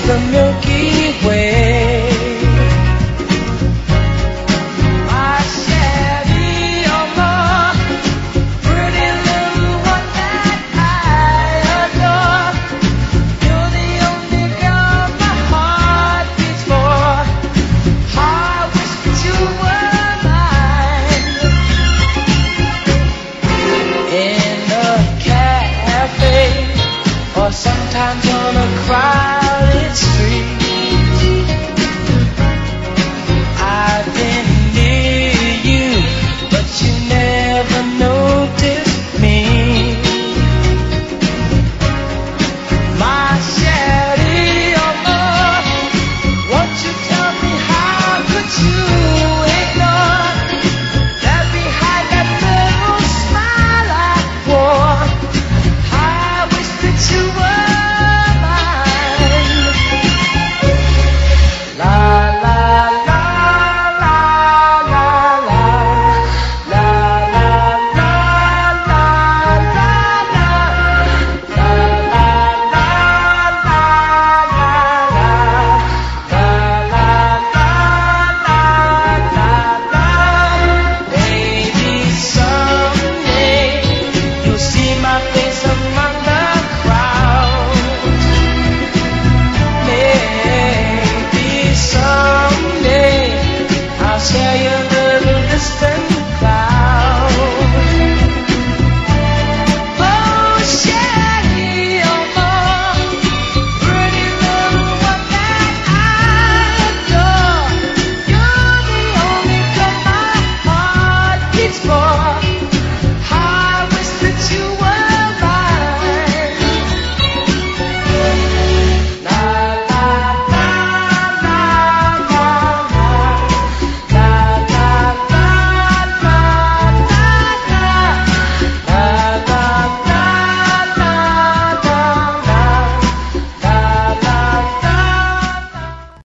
the Milky Way. My Shelly, oh my pretty little one that I adore. You're the only girl my heart beats for. I wish that you were mine. In a cafe, or sometimes on a crowded street, I've been near you, but you never noticed me. My Shelly, oh Lord, won't you tell me how could you ignore that behind that little smile I wore? I wish that you were mine. La la la la la la la la la la Maybe someday you'll see my face among the crowd. Maybe someday I'll share your little distant cloud. Oh, Shelly, oh my pretty little one that I adore. You're the only girl my heart beats for.